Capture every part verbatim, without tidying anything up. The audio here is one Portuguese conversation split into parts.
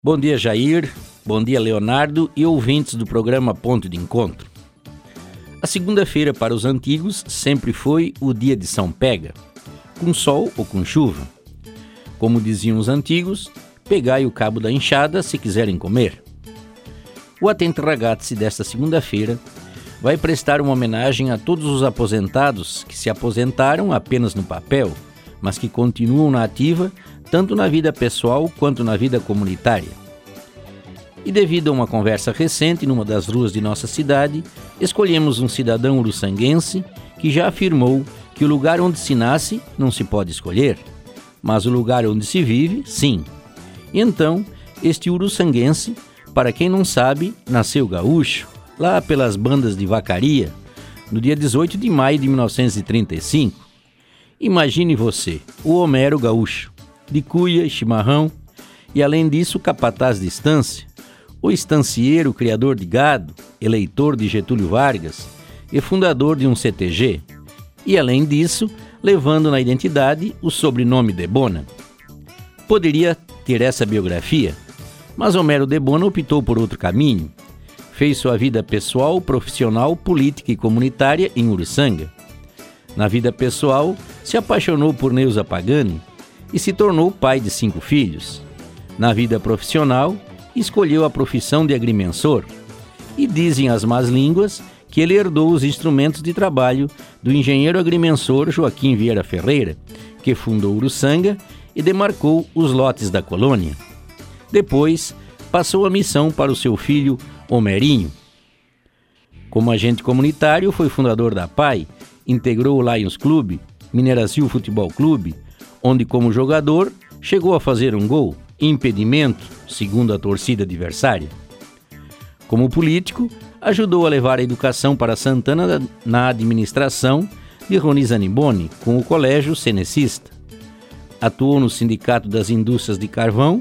Bom dia, Jair. Bom dia, Leonardo e ouvintes do programa Ponto de Encontro. A segunda-feira para os antigos sempre foi o dia de São Pega, com sol ou com chuva. Como diziam os antigos, pegai o cabo da enxada se quiserem comer. O Atento Ragazzi desta segunda-feira vai prestar uma homenagem a todos os aposentados que se aposentaram apenas no papel, mas que continuam na ativa tanto na vida pessoal quanto na vida comunitária. E devido a uma conversa recente numa das ruas de nossa cidade, escolhemos um cidadão uruçanguense que já afirmou que o lugar onde se nasce não se pode escolher, mas o lugar onde se vive, sim. E então, este uruçanguense, para quem não sabe, nasceu gaúcho, lá pelas bandas de vacaria, no dia dezoito de maio de mil novecentos e trinta e cinco. Imagine você, o Homero gaúcho, de cuia e chimarrão, e além disso capataz de estância, o estancieiro criador de gado, eleitor de Getúlio Vargas e fundador de um C T G, e além disso, levando na identidade o sobrenome Debona. Poderia ter essa biografia, mas Homero Debona optou por outro caminho. Fez sua vida pessoal, profissional, política e comunitária em Uruçanga. Na vida pessoal, se apaixonou por Neuza Pagani e se tornou pai de cinco filhos. Na vida profissional, escolheu a profissão de agrimensor. E dizem as más línguas que ele herdou os instrumentos de trabalho do engenheiro agrimensor Joaquim Vieira Ferreira, que fundou Uruçanga e demarcou os lotes da colônia. Depois, passou a missão para o seu filho Homerinho. Como agente comunitário, foi fundador da P A I, integrou o Lions Clube, Minerasil Futebol Clube, onde como jogador chegou a fazer um gol, impedimento, segundo a torcida adversária. Como político, ajudou a levar a educação para Santana na administração de Rony Zaniboni, com o Colégio Cenecista. Atuou no Sindicato das Indústrias de Carvão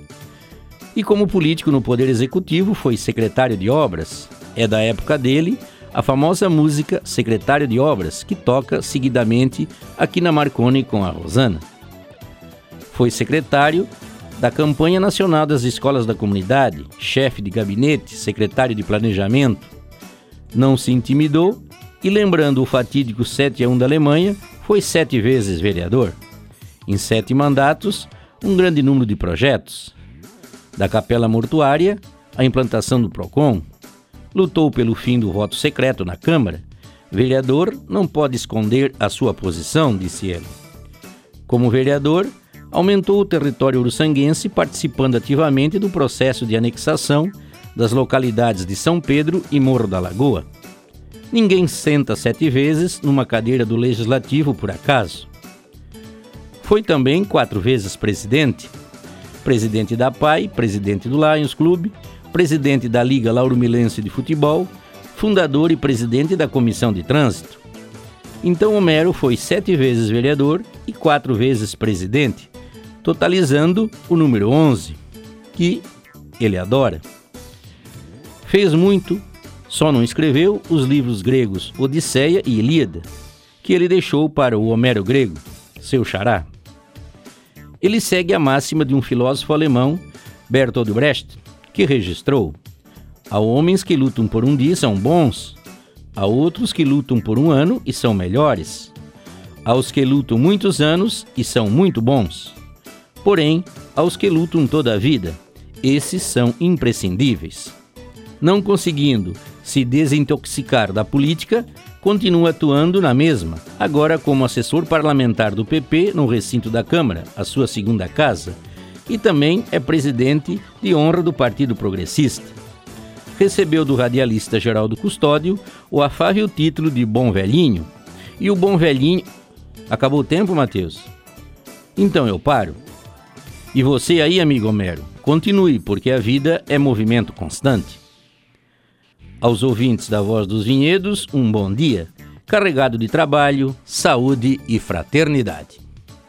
e como político no Poder Executivo foi secretário de Obras. É da época dele a famosa música Secretário de Obras, que toca seguidamente aqui na Marconi com a Rosana. Foi secretário da Campanha Nacional das Escolas da Comunidade, chefe de gabinete, secretário de Planejamento. Não se intimidou e, lembrando o fatídico sete a um da Alemanha, foi sete vezes vereador. Em sete mandatos, um grande número de projetos. Da capela mortuária, a implantação do PROCON. Lutou pelo fim do voto secreto na Câmara. Vereador não pode esconder a sua posição, disse ele. Como vereador, aumentou o território uruçanguense participando ativamente do processo de anexação das localidades de São Pedro e Morro da Lagoa. Ninguém senta sete vezes numa cadeira do Legislativo por acaso. Foi também quatro vezes presidente. Presidente da P A I, presidente do Lions Clube, presidente da Liga Lauro-Milense de Futebol, fundador e presidente da Comissão de Trânsito. Então Homero foi sete vezes vereador e quatro vezes presidente, totalizando o número onze, que ele adora. Fez muito, só não escreveu os livros gregos Odisseia e Ilíada, que ele deixou para o Homero grego, seu xará. Ele segue a máxima de um filósofo alemão, Bertolt Brecht, que registrou: há homens que lutam por um dia e são bons, há outros que lutam por um ano e são melhores, há os que lutam muitos anos e são muito bons. Porém, há os que lutam toda a vida, esses são imprescindíveis. Não conseguindo se desintoxicar da política, continua atuando na mesma, agora como assessor parlamentar do P P no recinto da Câmara, a sua segunda casa, e também é presidente de honra do Partido Progressista. Recebeu do radialista Geraldo Custódio o afável título de Bom Velhinho. E o Bom Velhinho... Acabou o tempo, Matheus? Então eu paro. E você aí, amigo Homero, continue, porque a vida é movimento constante. Aos ouvintes da Voz dos Vinhedos, um bom dia, carregado de trabalho, saúde e fraternidade.